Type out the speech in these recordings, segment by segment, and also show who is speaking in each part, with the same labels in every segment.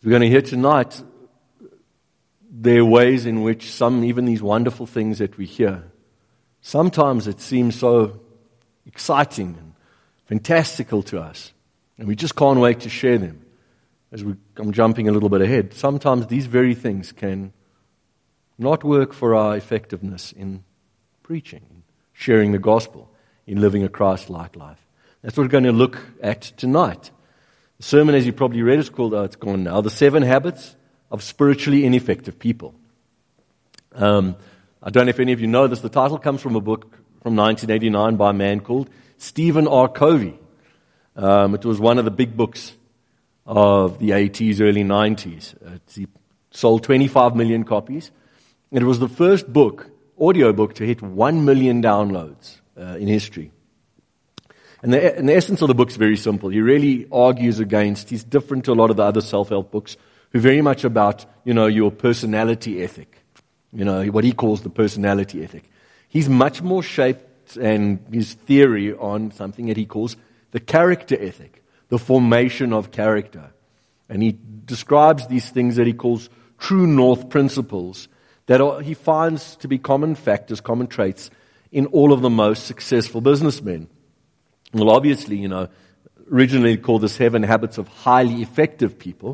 Speaker 1: We're going to hear tonight, there are ways in which even these wonderful things that we hear, sometimes it seems so exciting and fantastical to us, and we just can't wait to share them. I'm jumping a little bit ahead. Sometimes these very things can not work for our effectiveness in preaching, in sharing the gospel, in living a Christ-like life. That's what we're going to look at tonight. The sermon, as you probably read, is called, it's gone now, The 7 Habits of Spiritually Ineffective People. I don't know if any of you know this. The title comes from a book from 1989 by a man called Stephen R. Covey. It was one of the big books of the 80s, early 90s. He sold 25 million copies. It was the first audio book to hit 1 million downloads in history. And the essence of the book is very simple. He really argues against, he's different to a lot of the other self-help books, who are very much about, your personality ethic. What he calls the personality ethic. He's much more shaped and his theory on something that he calls the character ethic, the formation of character. And he describes these things that he calls true north principles that he finds to be common factors, common traits in all of the most successful businessmen. Well, obviously, originally called the 7 Habits of Highly Effective People.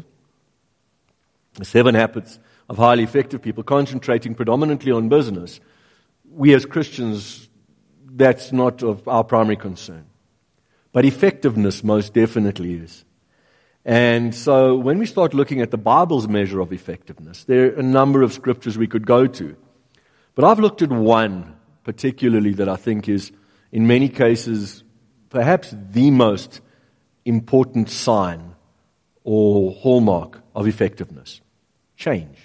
Speaker 1: The 7 Habits of Highly Effective People, concentrating predominantly on business. We as Christians, that's not of our primary concern. But effectiveness most definitely is. And so when we start looking at the Bible's measure of effectiveness, there are a number of scriptures we could go to. But I've looked at one particularly that I think is, in many cases, perhaps the most important sign or hallmark of effectiveness. Change.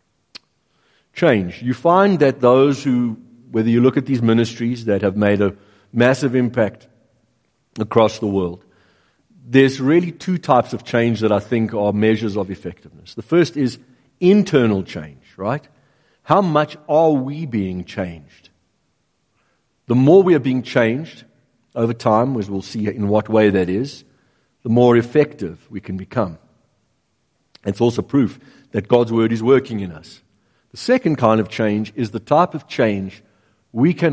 Speaker 1: You find that those who, whether you look at these ministries that have made a massive impact across the world, there's really 2 types of change that I think are measures of effectiveness. The first is internal change, right? How much are we being changed? The more we are being changed over time, as we'll see in what way that is, the more effective we can become. It's also proof that God's Word is working in us. The second kind of change is the type of change we can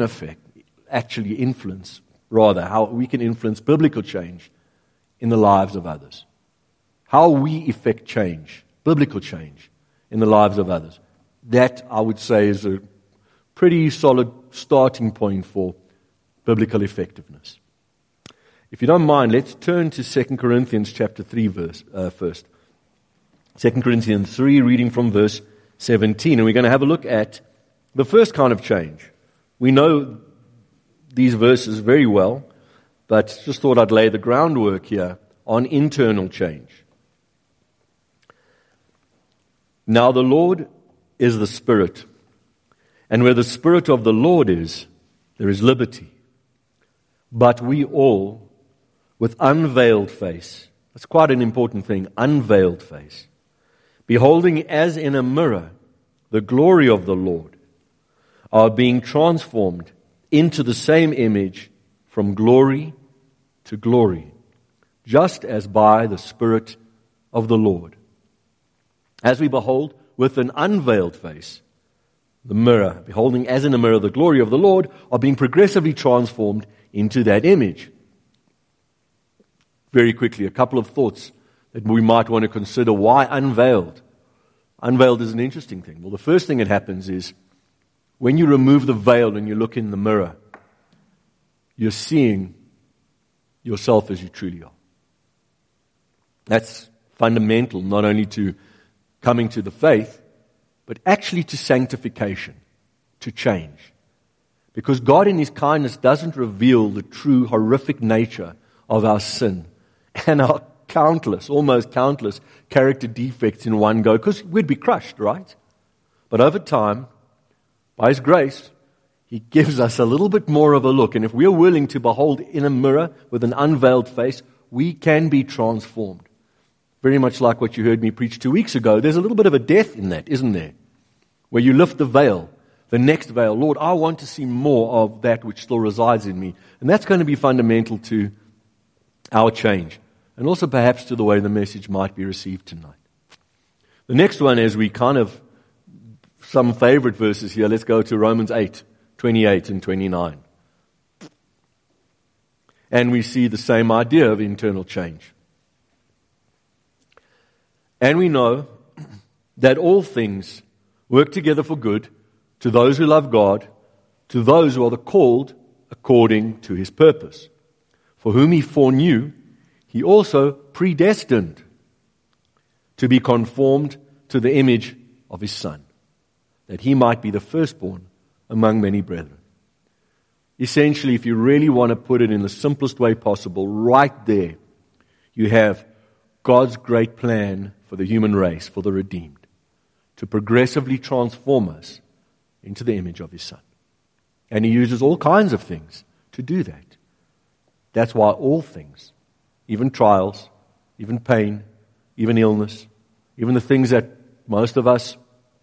Speaker 1: how we can influence biblical change in the lives of others. How we effect change, biblical change, in the lives of others. That, I would say, is a pretty solid starting point for biblical effectiveness. If you don't mind, let's turn to 2 Corinthians chapter 3 first. 2 Corinthians 3, reading from verse 17. And we're going to have a look at the first kind of change. We know these verses very well, but just thought I'd lay the groundwork here on internal change. Now the Lord is the Spirit, and where the Spirit of the Lord is, there is liberty. But we all, with unveiled face, that's quite an important thing, unveiled face, beholding as in a mirror the glory of the Lord, are being transformed into the same image from glory to glory, just as by the Spirit of the Lord. As we behold with an unveiled face, the mirror, beholding as in a mirror the glory of the Lord, are being progressively transformed into that image. Very quickly, a couple of thoughts that we might want to consider. Why unveiled? Unveiled is an interesting thing. Well, the first thing that happens is when you remove the veil and you look in the mirror, you're seeing yourself as you truly are. That's fundamental, not only to coming to the faith, but actually to sanctification, to change. Because God in His kindness doesn't reveal the true horrific nature of our sin and our almost countless character defects in one go, because we'd be crushed, right? But over time, by His grace, He gives us a little bit more of a look. And if we're willing to behold in a mirror with an unveiled face, we can be transformed. Very much like what you heard me preach 2 weeks ago. There's a little bit of a death in that, isn't there? Where you lift the veil, the next veil. Lord, I want to see more of that which still resides in me. And that's going to be fundamental to our change. And also perhaps to the way the message might be received tonight. The next one is some favorite verses here. Let's go to Romans 8:28 and 29. And we see the same idea of internal change. And we know that all things work together for good to those who love God, to those who are the called according to His purpose. For whom He foreknew, He also predestined to be conformed to the image of His Son, that He might be the firstborn among many brethren. Essentially, if you really want to put it in the simplest way possible, right there, you have God's great plan for the human race, for the redeemed, to progressively transform us into the image of His Son. And He uses all kinds of things to do that. That's why all things, even trials, even pain, even illness, even the things that most of us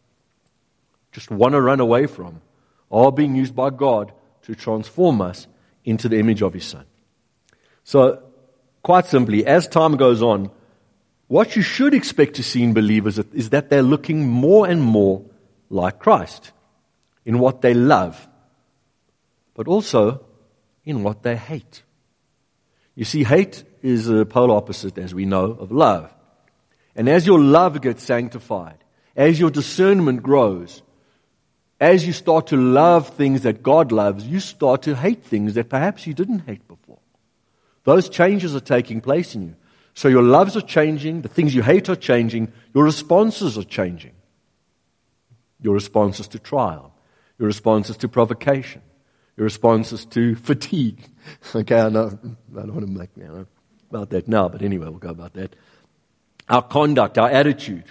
Speaker 1: just want to run away from, are being used by God to transform us into the image of His Son. So, quite simply, as time goes on, what you should expect to see in believers is that they're looking more and more like Christ in what they love, but also in what they hate. You see, hate is the polar opposite, as we know, of love. And as your love gets sanctified, as your discernment grows, as you start to love things that God loves, you start to hate things that perhaps you didn't hate before. Those changes are taking place in you. So your loves are changing, the things you hate are changing, your responses are changing. Your responses to trial, your responses to provocation, your responses to fatigue. Okay, I know, I don't want to make about that now, but anyway, we'll go about that. Our conduct, our attitude.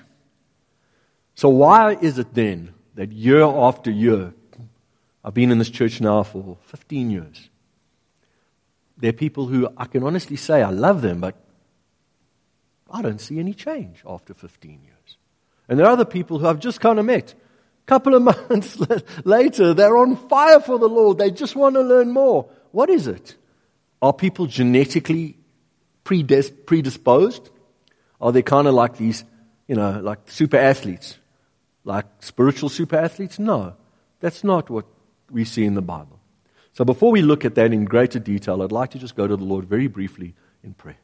Speaker 1: So why is it then that year after year, I've been in this church now for 15 years, there are people who I can honestly say I love them, but I don't see any change after 15 years. And there are other people who I've just kind of met. A couple of months later, they're on fire for the Lord. They just want to learn more. What is it? Are people genetically predisposed? Are they kind of like these, like super athletes? Like spiritual super athletes? No, that's not what we see in the Bible. So before we look at that in greater detail, I'd like to just go to the Lord very briefly in prayer.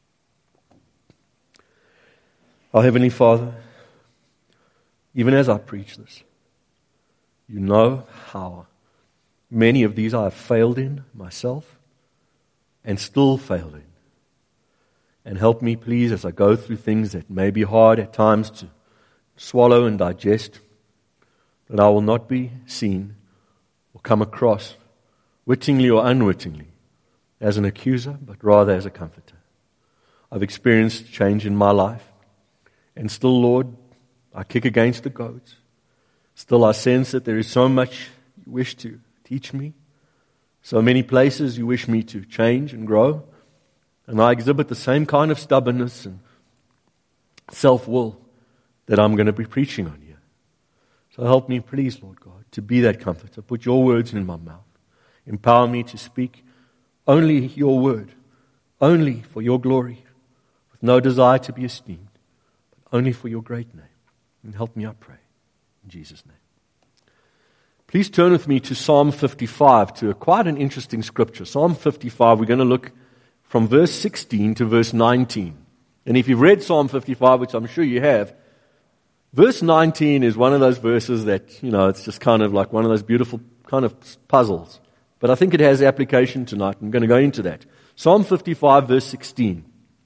Speaker 1: Our Heavenly Father, even as I preach this, you know how many of these I have failed in myself and still fail in. And help me, please, as I go through things that may be hard at times to swallow and digest, that I will not be seen or come across, wittingly or unwittingly, as an accuser, but rather as a comforter. I've experienced change in my life. And still, Lord, I kick against the goads. Still, I sense that there is so much you wish to teach me, so many places you wish me to change and grow, and I exhibit the same kind of stubbornness and self-will that I'm going to be preaching on here. So help me, please, Lord God, to be that comforter. Put your words in my mouth. Empower me to speak only your word, only for your glory, with no desire to be esteemed, only for your great name. And help me, I pray, in Jesus' name. Please turn with me to Psalm 55, to quite an interesting scripture. Psalm 55, we're going to look from verse 16 to verse 19. And if you've read Psalm 55, which I'm sure you have, verse 19 is one of those verses that, it's just kind of like one of those beautiful kind of puzzles. But I think it has application tonight. I'm going to go into that. Psalm 55, verse 16.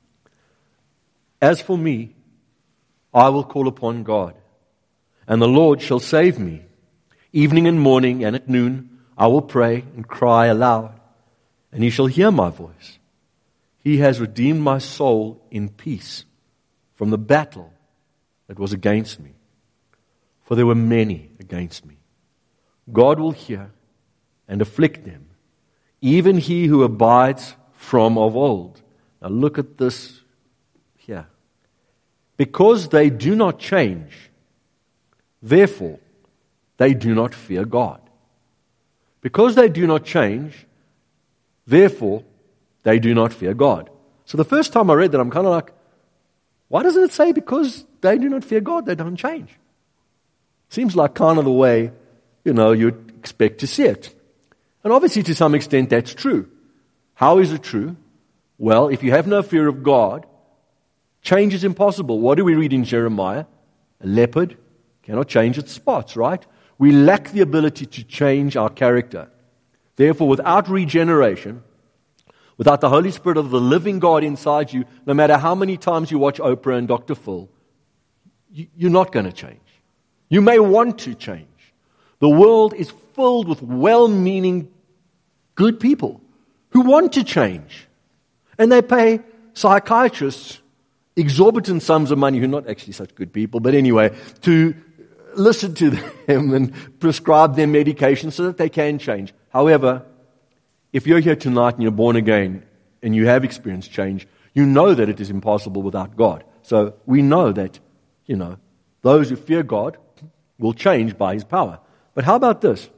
Speaker 1: As for me, I will call upon God, and the Lord shall save me. Evening and morning and at noon I will pray and cry aloud, and He shall hear my voice. He has redeemed my soul in peace from the battle that was against me, for there were many against me. God will hear and afflict them, even he who abides from of old. Now look at this here. Because they do not change, therefore they do not fear God. Because they do not change, therefore they do not fear God. So the first time I read that, I'm kind of like, Why doesn't it say because they do not fear God, they don't change? Seems like kind of the way, you'd expect to see it. And obviously to some extent that's true. How is it true? Well, if you have no fear of God, change is impossible. What do we read in Jeremiah? A leopard cannot change its spots, right? We lack the ability to change our character. Therefore, without regeneration, without the Holy Spirit of the living God inside you, no matter how many times you watch Oprah and Dr. Phil, you're not going to change. You may want to change. The world is filled with well-meaning, good people who want to change. And they pay psychiatrists exorbitant sums of money, who are not actually such good people, but anyway, to listen to them and prescribe them medication so that they can change. However, if you're here tonight and you're born again and you have experienced change, you know that it is impossible without God. So we know that, those who fear God will change by His power. But how about this?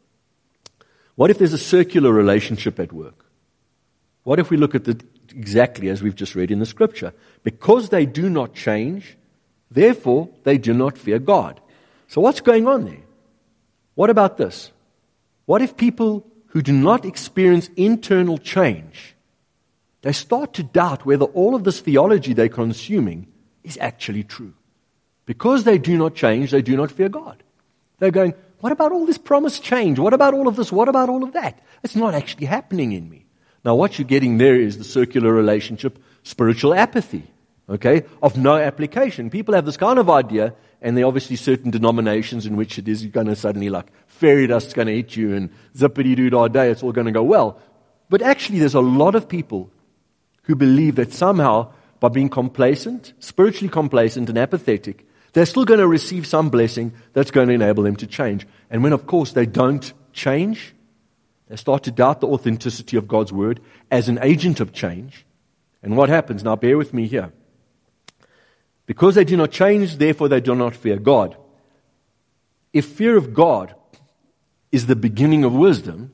Speaker 1: What if there's a circular relationship at work? What if we look at it exactly as we've just read in the Scripture? Because they do not change, therefore they do not fear God. So what's going on there? What about this? What if people who do not experience internal change, they start to doubt whether all of this theology they're consuming is actually true? Because they do not change, they do not fear God. They're going, what about all this promised change? What about all of this? What about all of that? It's not actually happening in me. Now what you're getting there is the circular relationship, spiritual apathy, of no application. People have this kind of idea, and there are obviously certain denominations in which it is you're going to suddenly like fairy dust's going to hit you and zippity-doo-dah day, it's all going to go well. But actually there's a lot of people who believe that somehow by being complacent, spiritually complacent and apathetic, they're still going to receive some blessing that's going to enable them to change. And when, of course, they don't change, they start to doubt the authenticity of God's Word as an agent of change. And what happens? Now, bear with me here. Because they do not change, therefore they do not fear God. If fear of God is the beginning of wisdom,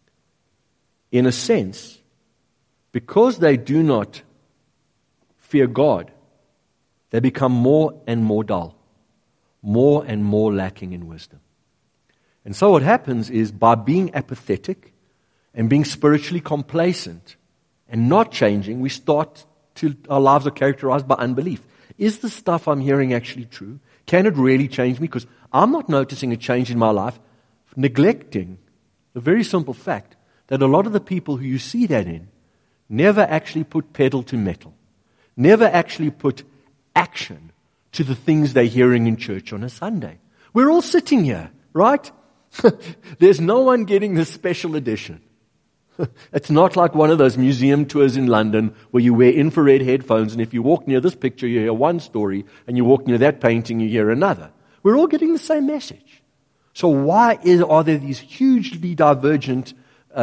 Speaker 1: in a sense, because they do not fear God, they become more and more dull, more and more lacking in wisdom. And so what happens is by being apathetic and being spiritually complacent and not changing, our lives are characterized by unbelief. Is the stuff I'm hearing actually true? Can it really change me? Because I'm not noticing a change in my life, neglecting the very simple fact that a lot of the people who you see that in never actually put pedal to metal, never actually put action to the things they're hearing in church on a Sunday. We're all sitting here, right? There's no one getting this special edition. It's not like one of those museum tours in London where you wear infrared headphones and if you walk near this picture you hear one story and you walk near that painting you hear another. We're all getting the same message. So why are there these hugely divergent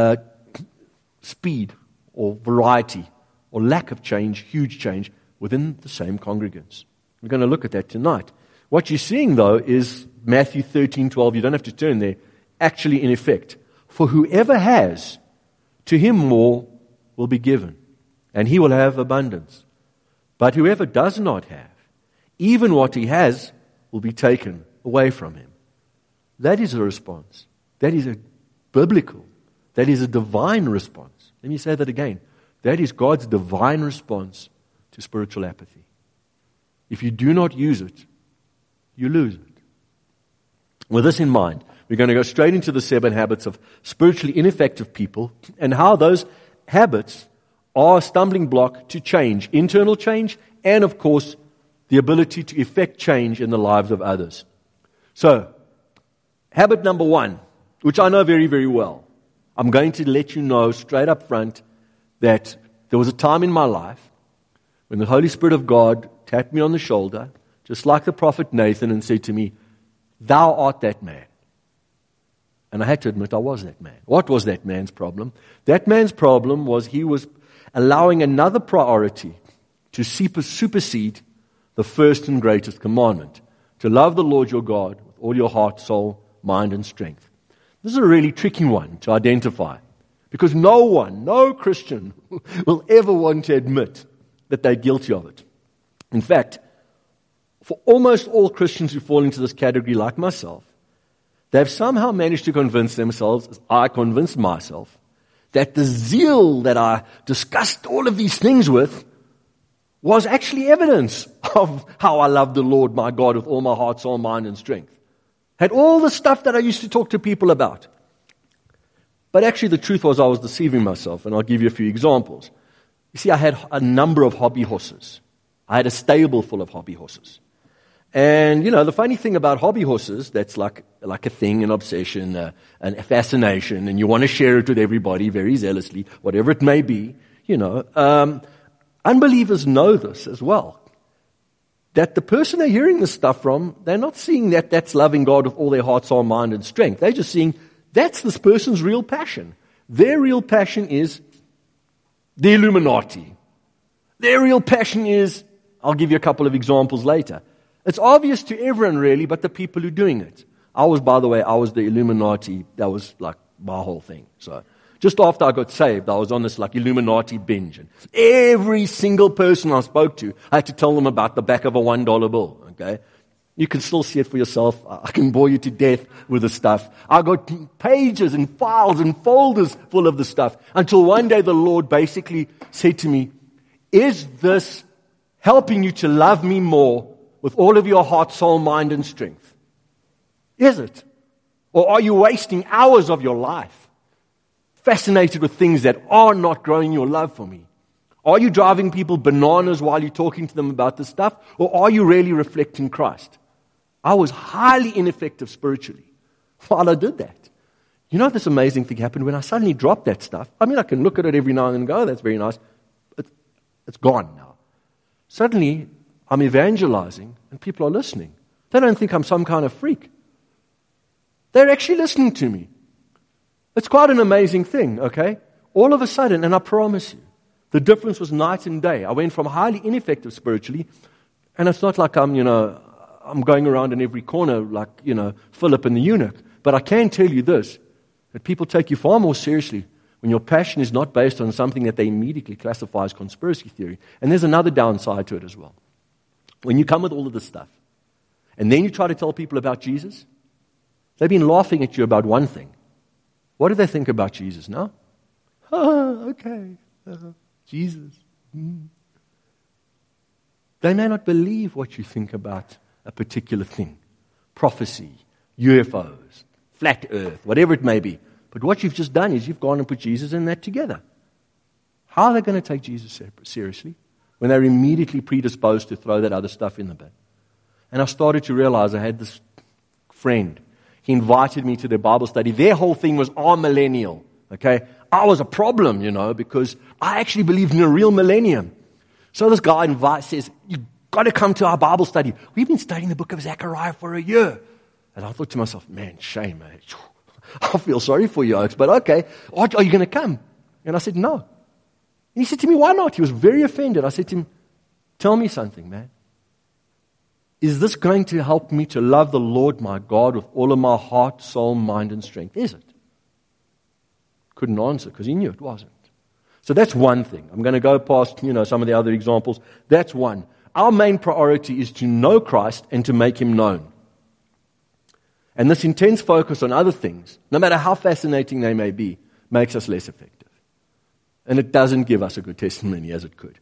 Speaker 1: speed or variety or lack of change, huge change within the same congregants? We're going to look at that tonight. What you're seeing though is Matthew 13:12. You don't have to turn there. Actually, in effect, for whoever has, to him more will be given, and he will have abundance. But whoever does not have, even what he has will be taken away from him. That is a response. That is a biblical, that is a divine response. Let me say that again. That is God's divine response to spiritual apathy. If you do not use it, you lose it. With this in mind, we're going to go straight into the 7 habits of spiritually ineffective people and how those habits are a stumbling block to change, internal change, and of course, the ability to effect change in the lives of others. So, habit number 1, which I know very, very well. I'm going to let you know straight up front that there was a time in my life when the Holy Spirit of God tapped me on the shoulder, just like the prophet Nathan, and said to me, "Thou art that man." And I had to admit I was that man. What was that man's problem? That man's problem was he was allowing another priority to supersede the first and greatest commandment, to love the Lord your God with all your heart, soul, mind, and strength. This is a really tricky one to identify, because no Christian will ever want to admit that they're guilty of it. In fact, for almost all Christians who fall into this category, like myself, they've somehow managed to convince themselves, as I convinced myself, that the zeal that I discussed all of these things with was actually evidence of how I love the Lord my God with all my heart, soul, mind, and strength. Had all the stuff that I used to talk to people about. But actually the truth was I was deceiving myself, and I'll give you a few examples. You see, I had a number of hobby horses. I had a stable full of hobby horses. And, the funny thing about hobby horses, that's like a thing, an obsession, a fascination, and you want to share it with everybody very zealously, whatever it may be, unbelievers know this as well. That the person they're hearing this stuff from, they're not seeing that that's loving God with all their heart, soul, mind, and strength. They're just seeing that's this person's real passion. Their real passion is the Illuminati. Their real passion is, I'll give you a couple of examples later. It's obvious to everyone really, but the people who are doing it. By the way, I was the Illuminati. That was like my whole thing. So just after I got saved, I was on this like Illuminati binge. And every single person I spoke to, I had to tell them about the back of a $1 bill. Okay? You can still see it for yourself. I can bore you to death with the stuff. I got pages and files and folders full of the stuff until one day the Lord basically said to me, is this helping you to love me more with all of your heart, soul, mind, and strength? Is it? Or are you wasting hours of your life fascinated with things that are not growing your love for me? Are you driving people bananas while you're talking to them about this stuff? Or are you really reflecting Christ? I was highly ineffective spiritually while I did that. This amazing thing happened when I suddenly dropped that stuff. I mean, I can look at it every now and then and go, oh, that's very nice. It's gone now. Suddenly, I'm evangelizing and people are listening. They don't think I'm some kind of freak. They're actually listening to me. It's quite an amazing thing, okay? All of a sudden, and I promise you, the difference was night and day. I went from highly ineffective spiritually, and it's not like I'm going around in every corner like, Philip and the eunuch. But I can tell you this, that people take you far more seriously when your passion is not based on something that they immediately classify as conspiracy theory. And there's another downside to it as well. When you come with all of this stuff, and then you try to tell people about Jesus, they've been laughing at you about one thing. What do they think about Jesus now? Oh, okay. Jesus. They may not believe what you think about a particular thing. Prophecy, UFOs, flat earth, whatever it may be. But what you've just done is you've gone and put Jesus and that together. How are they going to take Jesus seriously when they're immediately predisposed to throw that other stuff in the bin? And I started to realize I had this friend. He invited me to their Bible study. Their whole thing was millennial. Okay? I was a problem, because I actually believed in a real millennium. So this guy says, you've got to come to our Bible study. We've been studying the book of Zechariah for a year. And I thought to myself, man, shame, man. I feel sorry for you, Oaks, but okay. Are you going to come? And I said, no. And he said to me, why not? He was very offended. I said to him, tell me something, man. Is this going to help me to love the Lord my God with all of my heart, soul, mind, and strength? Is it? Couldn't answer because he knew it wasn't. So that's one thing. I'm going to go past, some of the other examples. That's one. Our main priority is to know Christ and to make him known. And this intense focus on other things, no matter how fascinating they may be, makes us less effective. And it doesn't give us a good testimony as it could.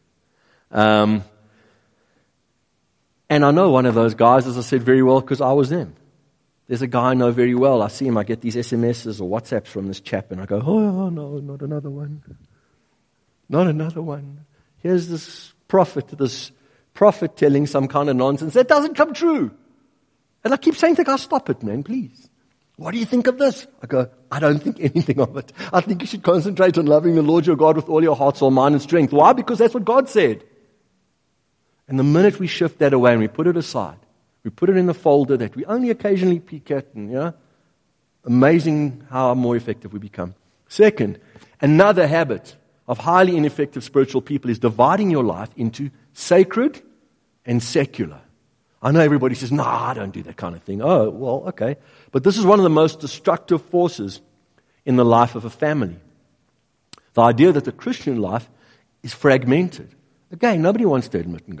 Speaker 1: And I know one of those guys, as I said, very well because I was them. There's a guy I know very well. I see him, I get these SMSs or WhatsApps from this chap, and I go, oh, no, not another one. Not another one. Here's this prophet telling some kind of nonsense that doesn't come true. And I keep saying to the guy, stop it, man, please. What do you think of this? I go, I don't think anything of it. I think you should concentrate on loving the Lord your God with all your heart, soul, mind, and strength. Why? Because that's what God said. And the minute we shift that away and we put it aside, we put it in the folder that we only occasionally peek at, and amazing how more effective we become. Second, another habit of highly ineffective spiritual people is dividing your life into sacred and secular. I know everybody says, no, I don't do that kind of thing. Oh, well, okay. But this is one of the most destructive forces in the life of a family. The idea that the Christian life is fragmented. Again, nobody wants to admit and go,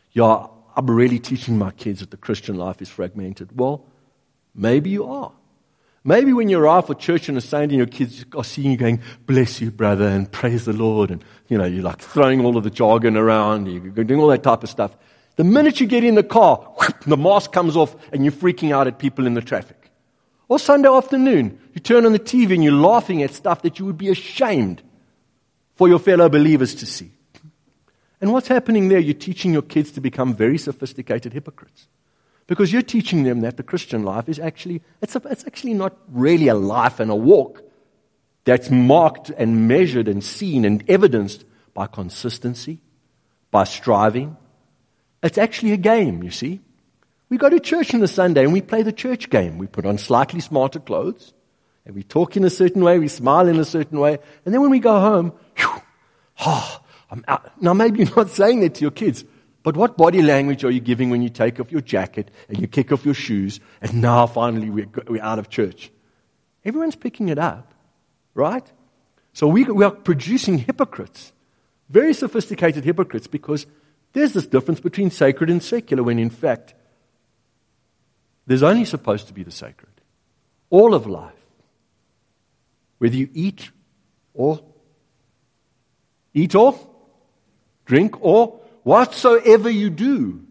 Speaker 1: yeah, I'm really teaching my kids that the Christian life is fragmented. Well, maybe you are. Maybe when you arrive for church on a Sunday and your kids are seeing you going, bless you, brother, and praise the Lord, and you're like throwing all of the jargon around, you're doing all that type of stuff. The minute you get in the car, whoop, the mask comes off and you're freaking out at people in the traffic. Or Sunday afternoon, you turn on the TV and you're laughing at stuff that you would be ashamed for your fellow believers to see. And what's happening there? You're teaching your kids to become very sophisticated hypocrites. Because you're teaching them that the Christian life is actually, it's actually not really a life and a walk that's marked and measured and seen and evidenced by consistency, by striving. It's actually a game, you see. We go to church on a Sunday and we play the church game. We put on slightly smarter clothes and we talk in a certain way, we smile in a certain way, and then when we go home, I'm out. Now maybe you're not saying that to your kids, but what body language are you giving when you take off your jacket and you kick off your shoes and now finally we're out of church? Everyone's picking it up, right? So we are producing hypocrites, very sophisticated hypocrites, because there's this difference between sacred and secular when in fact there's only supposed to be the sacred. All of life, whether you eat or drink or whatsoever you do,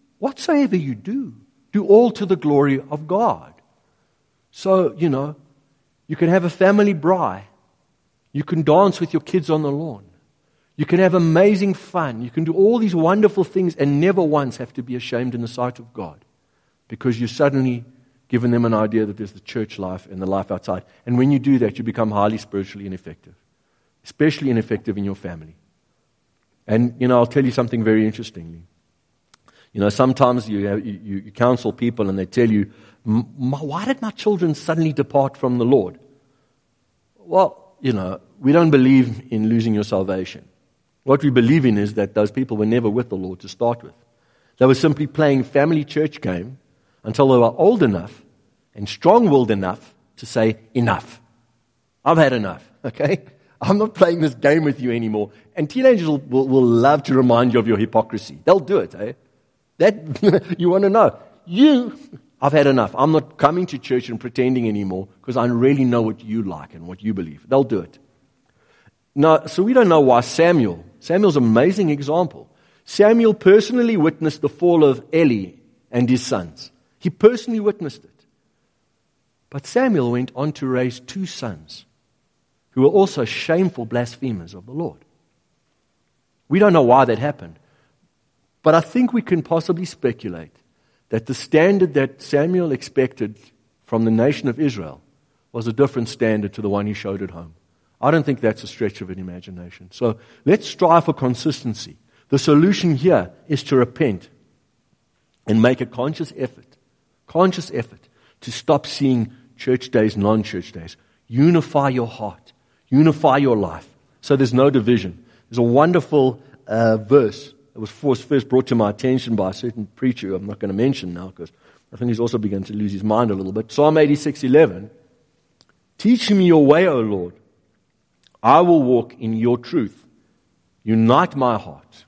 Speaker 1: do all to the glory of God. So, you can have a family braai. You can dance with your kids on the lawn. You can have amazing fun. You can do all these wonderful things and never once have to be ashamed in the sight of God, because you've suddenly given them an idea that there's the church life and the life outside. And when you do that, you become highly spiritually ineffective, especially ineffective in your family. And, I'll tell you something very interestingly. Sometimes you counsel people and they tell you, why did my children suddenly depart from the Lord? Well, we don't believe in losing your salvation. What we believe in is that those people were never with the Lord to start with. They were simply playing family church game until they were old enough and strong-willed enough to say, enough. I've had enough, okay? I'm not playing this game with you anymore. And teenagers will love to remind you of your hypocrisy. They'll do it, eh? That you want to know. I've had enough. I'm not coming to church and pretending anymore because I really know what you like and what you believe. They'll do it. Now, so we don't know why Samuel's an amazing example. Samuel personally witnessed the fall of Eli and his sons. He personally witnessed it. But Samuel went on to raise 2 sons who were also shameful blasphemers of the Lord. We don't know why that happened. But I think we can possibly speculate that the standard that Samuel expected from the nation of Israel was a different standard to the one he showed at home. I don't think that's a stretch of an imagination. So let's strive for consistency. The solution here is to repent and make a conscious effort to stop seeing church days, non-church days. Unify your heart. Unify your life. So there's no division. There's a wonderful verse that was first brought to my attention by a certain preacher who I'm not going to mention now because I think he's also begun to lose his mind a little bit. Psalm 86:11. Teach me your way, O Lord. I will walk in your truth. Unite my heart.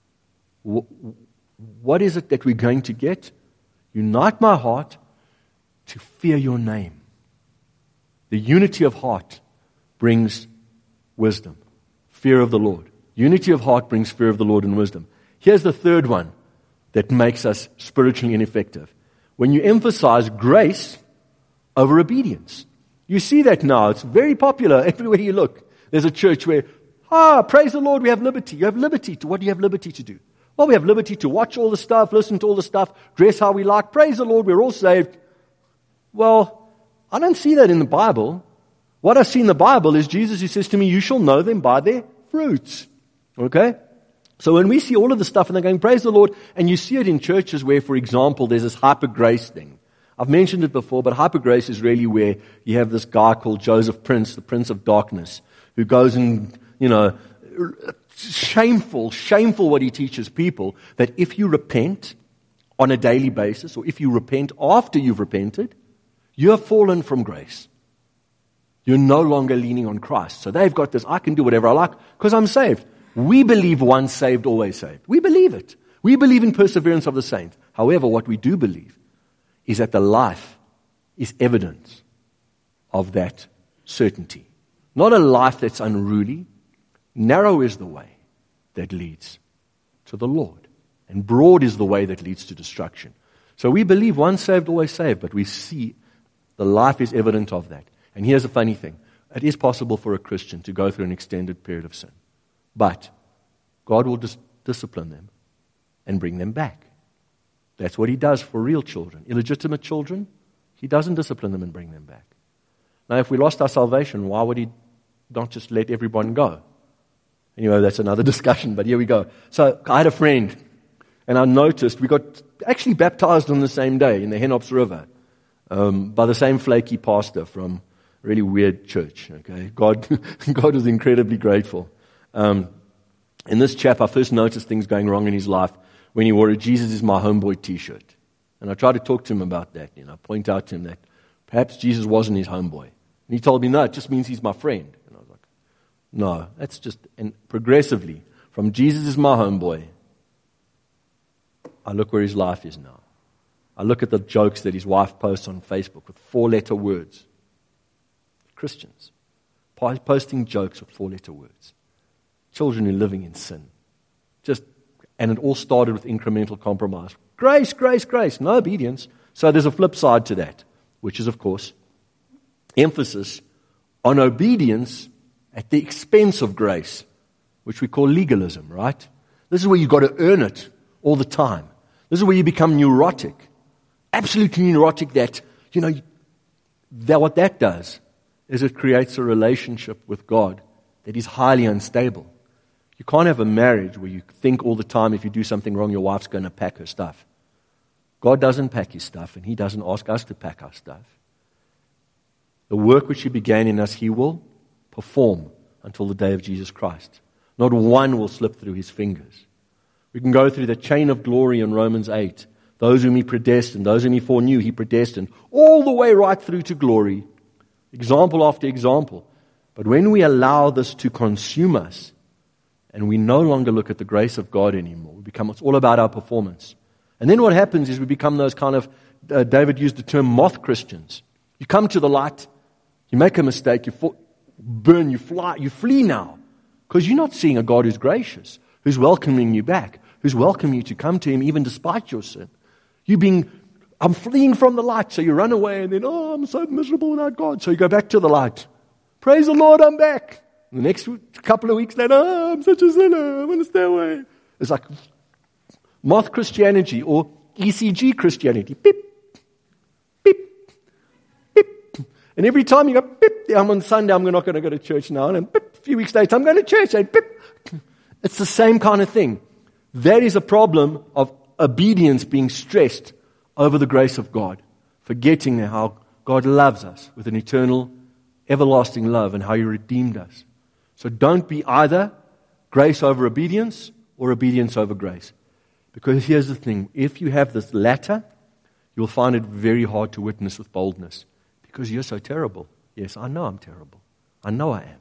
Speaker 1: What is it that we're going to get? Unite my heart to fear your name. The unity of heart brings wisdom. Fear of the Lord. Unity of heart brings fear of the Lord and wisdom. Here's the third one that makes us spiritually ineffective. When you emphasize grace over obedience. You see that now. It's very popular everywhere you look. There's a church where, praise the Lord, we have liberty. You have liberty to, what do you have liberty to do? Well, we have liberty to watch all the stuff, listen to all the stuff, dress how we like. Praise the Lord, we're all saved. Well, I don't see that in the Bible. What I see in the Bible is Jesus who says to me, you shall know them by their fruits. Okay? So when we see all of the stuff and they're going, praise the Lord, and you see it in churches where, for example, there's this hyper grace thing. I've mentioned it before, but hyper grace is really where you have this guy called Joseph Prince, the Prince of Darkness, who goes and, shameful what he teaches people, that if you repent on a daily basis, or if you repent after you've repented, you have fallen from grace. You're no longer leaning on Christ. So they've got this, I can do whatever I like because I'm saved. We believe once saved, always saved. We believe it. We believe in perseverance of the saints. However, what we do believe is that the life is evidence of that certainty. Not a life that's unruly. Narrow is the way that leads to the Lord, and broad is the way that leads to destruction. So we believe once saved, always saved, but we see the life is evident of that. And here's the funny thing. It is possible for a Christian to go through an extended period of sin, but God will discipline them and bring them back. That's what He does for real children. Illegitimate children, He doesn't discipline them and bring them back. Now, if we lost our salvation, why would He not just let everyone go? Anyway, that's another discussion, but here we go. So I had a friend, and I noticed we got actually baptized on the same day in the Henops River by the same flaky pastor from a really weird church. Okay, God was incredibly grateful. In this chap, I first noticed things going wrong in his life when he wore a Jesus is my homeboy t-shirt. And I tried to talk to him about that, point out to him that perhaps Jesus wasn't his homeboy. And he told me, no, it just means he's my friend. And I was like, no, that's just, and progressively, from Jesus is my homeboy, I look where his life is now. I look at the jokes that his wife posts on Facebook with 4-letter words. Christians posting jokes with 4-letter words. Children who are living in sin. And it all started with incremental compromise. Grace, grace, grace, no obedience. So there's a flip side to that, which is, of course, emphasis on obedience at the expense of grace, which we call legalism, right? This is where you've got to earn it all the time. This is where you become neurotic. Absolutely neurotic that what that does is it creates a relationship with God that is highly unstable. You can't have a marriage where you think all the time if you do something wrong, your wife's going to pack her stuff. God doesn't pack His stuff, and He doesn't ask us to pack our stuff. The work which He began in us, He will perform until the day of Jesus Christ. Not one will slip through His fingers. We can go through the chain of glory in Romans 8. Those whom He predestined, those whom He foreknew, He predestined, all the way right through to glory. Example after example. But when we allow this to consume us, and we no longer look at the grace of God anymore, it's all about our performance. And then what happens is we become those kind of, David used the term moth Christians. You come to the light, you make a mistake, you burn, you fly, you flee now. Because you're not seeing a God who's gracious, who's welcoming you back, who's welcoming you to come to Him even despite your sin. I'm fleeing from the light, so you run away and then, I'm so miserable without God. So you go back to the light. Praise the Lord, I'm back. The next couple of weeks later, I'm such a sinner, I want to stay away. It's like moth Christianity or ECG Christianity. Beep, beep, beep. And every time you go, beep, I'm on Sunday, I'm not going to go to church now. And then, beep, a few weeks later, I'm going to church. And beep. It's the same kind of thing. That is a problem of obedience being stressed over the grace of God, forgetting how God loves us with an eternal, everlasting love and how He redeemed us. So don't be either grace over obedience or obedience over grace. Because here's the thing, if you have this latter, you'll find it very hard to witness with boldness because you're so terrible. Yes, I know I'm terrible. I know I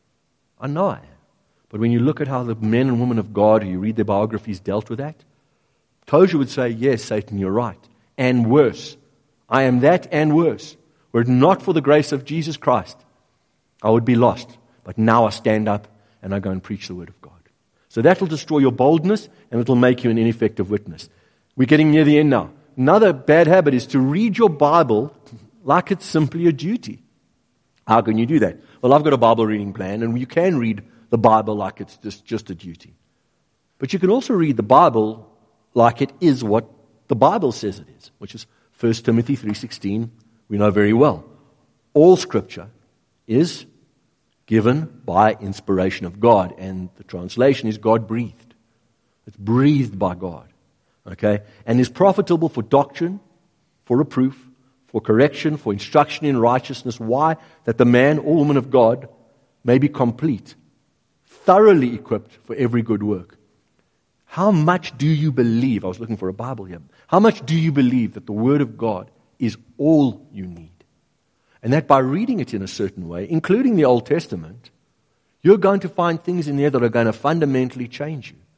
Speaker 1: am. But when you look at how the men and women of God, who you read their biographies, dealt with that, Tozer would say, yes, Satan, you're right. And worse. I am that and worse. Were it not for the grace of Jesus Christ, I would be lost. But now I stand up and I go and preach the Word of God. So that will destroy your boldness and it will make you an ineffective witness. We're getting near the end now. Another bad habit is to read your Bible like it's simply a duty. How can you do that? Well, I've got a Bible reading plan, and you can read the Bible like it's just a duty. But you can also read the Bible like it is what the Bible says it is, which is 1 Timothy 3:16. We know very well. All Scripture is given by inspiration of God, and the translation is God-breathed. It's breathed by God, okay? And is profitable for doctrine, for reproof, for correction, for instruction in righteousness. Why? That the man or woman of God may be complete, thoroughly equipped for every good work. How much do you believe? I was looking for a Bible here. How much do you believe that the Word of God is all you need? And that by reading it in a certain way, including the Old Testament, you're going to find things in there that are going to fundamentally change you.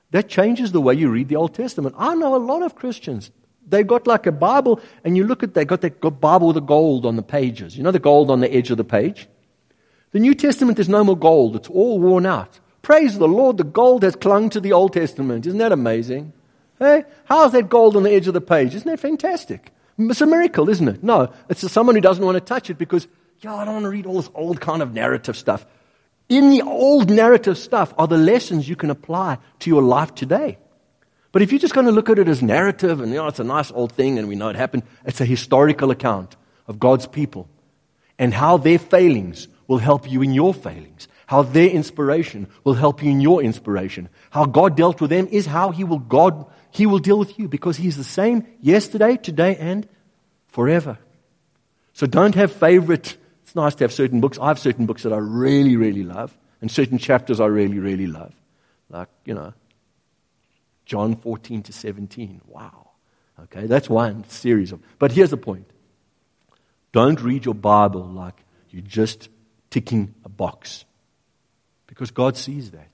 Speaker 1: that changes the way you read the Old Testament. I know a lot of Christians. They've got like a Bible, and you look at, they got that Bible with the gold on the pages. You know the gold on the edge of the page? The New Testament, there's no more gold. It's all worn out. Praise the Lord, the gold has clung to the Old Testament. Isn't that amazing? Hey, how's that gold on the edge of the page? Isn't that fantastic? It's a miracle, isn't it? No, it's someone who doesn't want to touch it because, I don't want to read all this old kind of narrative stuff. In the old narrative stuff are the lessons you can apply to your life today. But if you're just going to look at it as narrative and, it's a nice old thing and we know it happened, it's a historical account of God's people and how their failings will help you in your failings, how their inspiration will help you in your inspiration. How God dealt with them is how He will deal with you, because He's the same yesterday, today, and forever. So don't have favorite. It's nice to have certain books. I have certain books that I really, really love, and certain chapters I really, really love. Like, John 14 to 17. Wow. Okay, that's one series of. But here's the point. Don't read your Bible like you're just ticking a box, because God sees that.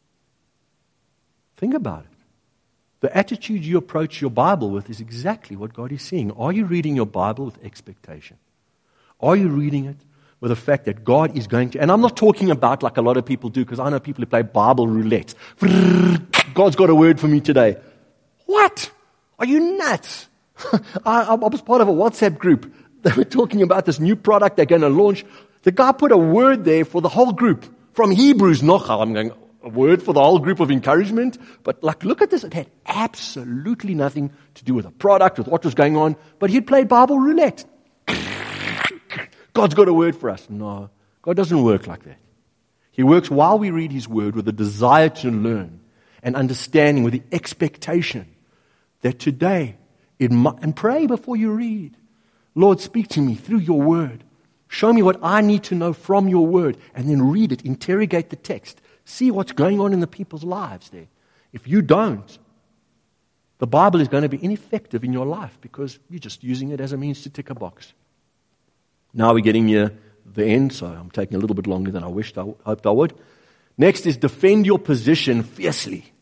Speaker 1: Think about it. The attitude you approach your Bible with is exactly what God is seeing. Are you reading your Bible with expectation? Are you reading it with the fact that God is going to, and I'm not talking about like a lot of people do, because I know people who play Bible roulette. God's got a word for me today. What? Are you nuts? I was part of a WhatsApp group. They were talking about this new product they're going to launch. The guy put a word there for the whole group. From Hebrews, nochal. I'm going, a word for the whole group of encouragement. But look at this. It had absolutely nothing to do with the product, with what was going on. But he'd played Bible roulette. God's got a word for us. No, God doesn't work like that. He works while we read His word with a desire to learn and understanding, with the expectation that today, and pray before you read. Lord, speak to me through your word. Show me what I need to know from your word, and then read it, interrogate the text, see what's going on in the people's lives there. If you don't, the Bible is going to be ineffective in your life because you're just using it as a means to tick a box. Now we're getting near the end, so I'm taking a little bit longer than I hoped I would. Next is defend your position fiercely.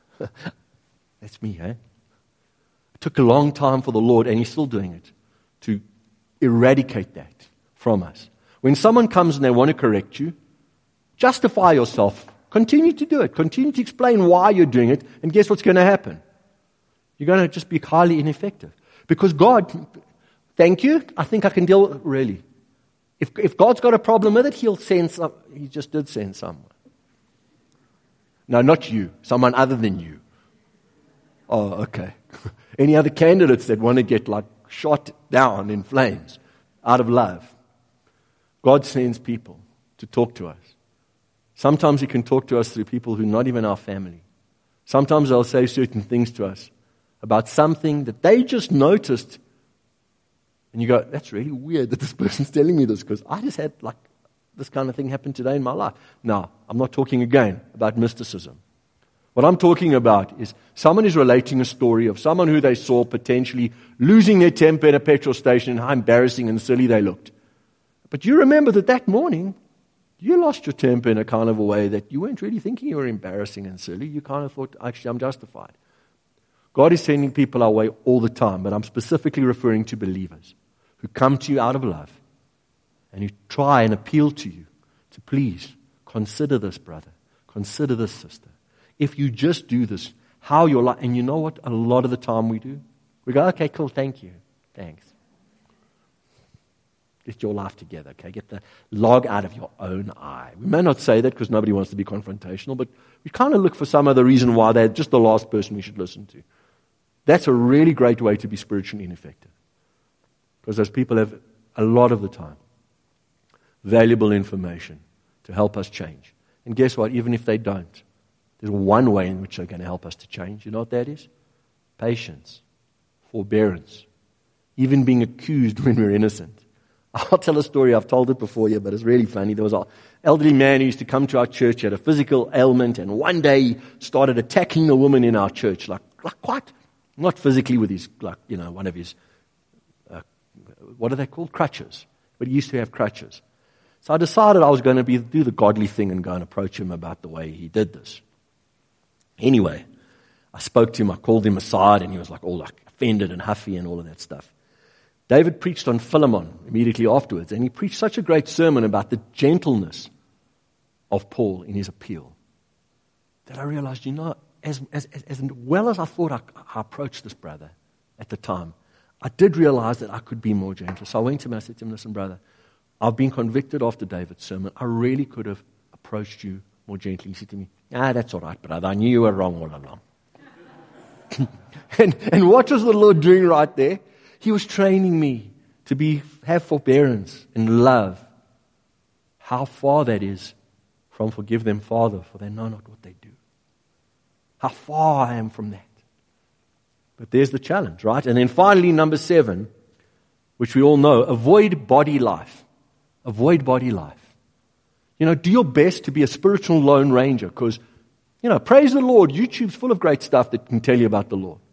Speaker 1: That's me, eh? It took a long time for the Lord, and He's still doing it, to eradicate that from us. When someone comes and they want to correct you, justify yourself. Continue to do it. Continue to explain why you're doing it, and guess what's going to happen? You're going to just be highly ineffective. Because God, thank you, I think I can deal with it, really. If God's got a problem with it, He'll send some. He just did send someone. No, not you. Someone other than you. Oh, okay. Any other candidates that want to get shot down in flames out of love? God sends people to talk to us. Sometimes He can talk to us through people who are not even our family. Sometimes they'll say certain things to us about something that they just noticed. And you go, that's really weird that this person's telling me this, because I just had this kind of thing happen today in my life. Now, I'm not talking again about mysticism. What I'm talking about is someone is relating a story of someone who they saw potentially losing their temper at a petrol station and how embarrassing and silly they looked. But you remember that morning, you lost your temper in a kind of a way that you weren't really thinking you were embarrassing and silly. You kind of thought, actually, I'm justified. God is sending people our way all the time, but I'm specifically referring to believers who come to you out of love and who try and appeal to you to please consider this, brother. Consider this, sister. If you just do this, how your life, and you know what a lot of the time we do? We go, okay, cool, thank you. Thanks. Get your life together, okay? Get the log out of your own eye. We may not say that because nobody wants to be confrontational, but we kind of look for some other reason why they're just the last person we should listen to. That's a really great way to be spiritually ineffective. Because those people have, a lot of the time, valuable information to help us change. And guess what? Even if they don't, there's one way in which they're going to help us to change. You know what that is? Patience, forbearance, even being accused when we're innocent. I'll tell a story. I've told it before here, but it's really funny. There was an elderly man who used to come to our church, had a physical ailment, and one day he started attacking a woman in our church, like quite, not physically with his, one of his, what are they called? Crutches. But he used to have crutches. So I decided I was going to do the godly thing and go and approach him about the way he did this. Anyway, I spoke to him, I called him aside, and he was like all like offended and huffy and all of that stuff. David preached on Philemon immediately afterwards, and he preached such a great sermon about the gentleness of Paul in his appeal that I realized, as well as I thought I approached this brother at the time, I did realize that I could be more gentle. So I went to him and I said to him, listen, brother, I've been convicted after David's sermon. I really could have approached you more gently. He said to me, that's all right, brother. I knew you were wrong all along. and what was the Lord doing right there? He was training me to have forbearance and love. How far that is from forgive them, Father, for they know not what they do. How far I am from that. But there's the challenge, right? And then finally, number 7, which we all know, avoid body life. Avoid body life. Do your best to be a spiritual lone ranger because, praise the Lord, YouTube's full of great stuff that can tell you about the Lord.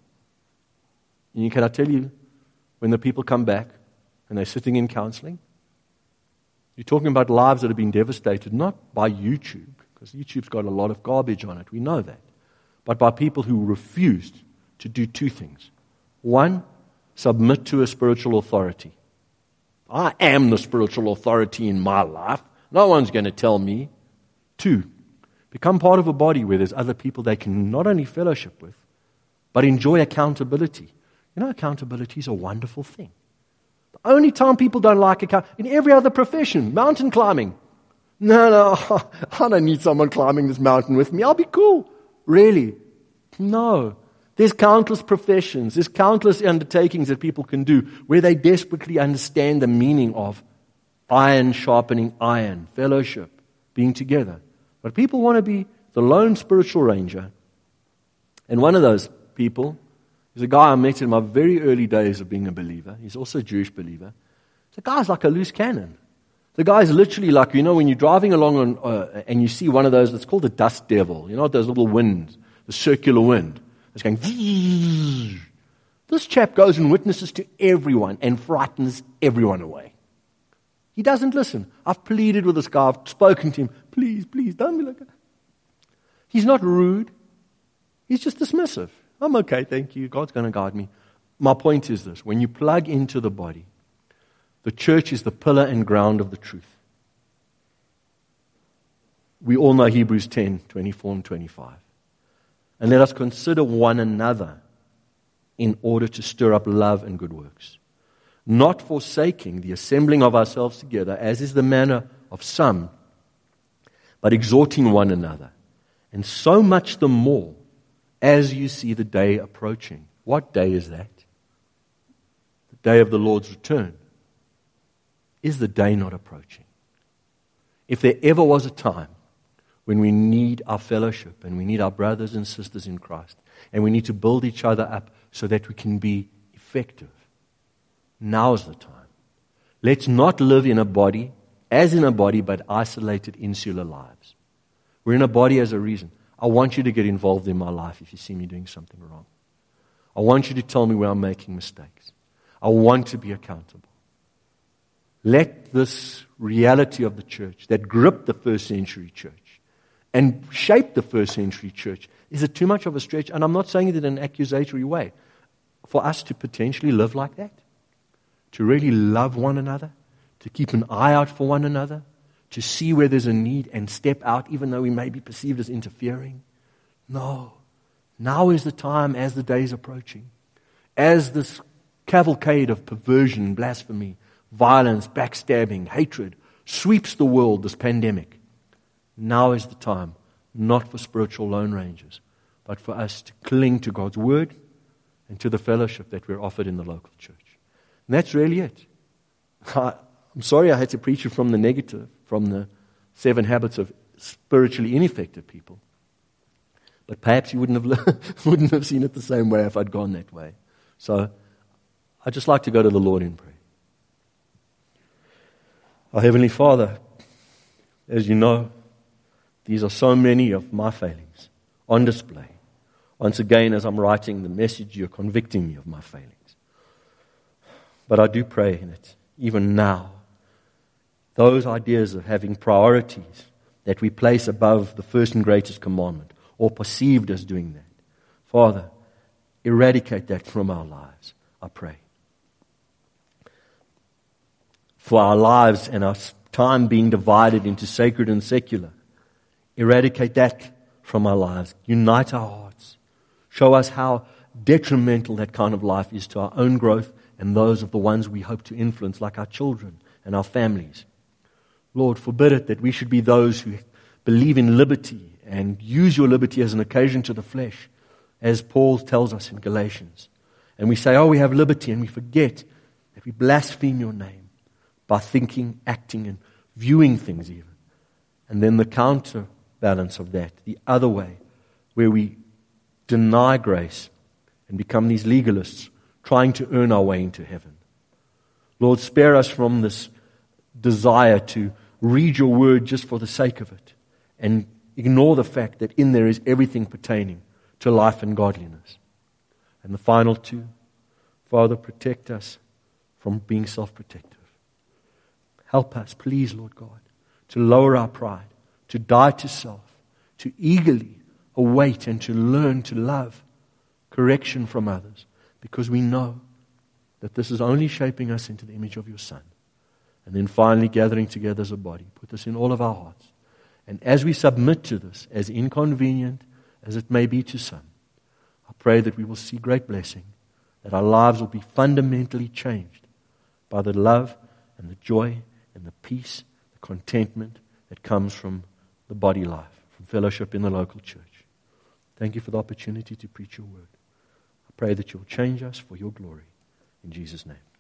Speaker 1: And can I tell you, when the people come back and they're sitting in counseling, you're talking about lives that have been devastated, not by YouTube, because YouTube's got a lot of garbage on it, we know that, but by people who refused to do 2 things. 1, submit to a spiritual authority. I am the spiritual authority in my life. No one's going to tell me. 2, become part of a body where there's other people they can not only fellowship with, but enjoy accountability. Accountability is a wonderful thing. The only time people don't like in every other profession, mountain climbing. No, I don't need someone climbing this mountain with me. I'll be cool. Really? No. There's countless professions, there's countless undertakings that people can do where they desperately understand the meaning of iron sharpening iron, fellowship, being together. But people want to be the lone spiritual ranger. And one of those people is a guy I met in my very early days of being a believer. He's also a Jewish believer. The guy's like a loose cannon. The guy's literally like, when you're driving along and you see one of those, it's called a dust devil. Those little winds, the circular wind. It's going, this chap goes and witnesses to everyone and frightens everyone away. He doesn't listen. I've pleaded with this guy. I've spoken to him. Please, don't be like that. He's not rude. He's just dismissive. I'm okay, thank you. God's going to guide me. My point is this. When you plug into the body, the church is the pillar and ground of the truth. We all know Hebrews 10, 24 and 25. And let us consider one another in order to stir up love and good works, not forsaking the assembling of ourselves together, as is the manner of some, but exhorting one another, and so much the more as you see the day approaching. What day is that? The day of the Lord's return. Is the day not approaching? If there ever was a time when we need our fellowship and we need our brothers and sisters in Christ and we need to build each other up so that we can be effective, now's the time. Let's not live in a body, but isolated, insular lives. We're in a body as a reason. I want you to get involved in my life if you see me doing something wrong. I want you to tell me where I'm making mistakes. I want to be accountable. Let this reality of the church that gripped the first century church and shaped the first century church, is it too much of a stretch? And I'm not saying it in an accusatory way. For us to potentially live like that, to really love one another, to keep an eye out for one another, to see where there's a need and step out even though we may be perceived as interfering. No. Now is the time as the day is approaching. As this cavalcade of perversion, blasphemy, violence, backstabbing, hatred sweeps the world, this pandemic. Now is the time, not for spiritual lone rangers, but for us to cling to God's word and to the fellowship that we're offered in the local church. And that's really it. I'm sorry I had to preach it from the negative, from the 7 habits of spiritually ineffective people. But perhaps you wouldn't have seen it the same way if I'd gone that way. So I'd just like to go to the Lord in prayer. Our Heavenly Father, as you know, these are so many of my failings on display. Once again, as I'm writing the message, you're convicting me of my failings. But I do pray that even now, those ideas of having priorities that we place above the first and greatest commandment, or perceived as doing that, Father, eradicate that from our lives, I pray. For our lives and our time being divided into sacred and secular, eradicate that from our lives. Unite our hearts. Show us how detrimental that kind of life is to our own growth and those of the ones we hope to influence, like our children and our families. Lord, forbid it that we should be those who believe in liberty and use your liberty as an occasion to the flesh, as Paul tells us in Galatians. And we say, oh, we have liberty, and we forget that we blaspheme your name by thinking, acting, and viewing things even. And then the counterbalance of that, the other way, where we deny grace and become these legalists trying to earn our way into heaven. Lord, spare us from this desire to read your word just for the sake of it and ignore the fact that in there is everything pertaining to life and godliness. And the final two, Father, protect us from being self-protective. Help us, please, Lord God, to lower our pride, to die to self, to eagerly await and to learn to love correction from others, because we know that this is only shaping us into the image of your Son. And then finally gathering together as a body. Put this in all of our hearts. And as we submit to this, as inconvenient as it may be to some, I pray that we will see great blessing, that our lives will be fundamentally changed by the love and the joy and the peace, the contentment that comes from the body life, from fellowship in the local church. Thank you for the opportunity to preach your word. I pray that you'll change us for your glory. In Jesus' name.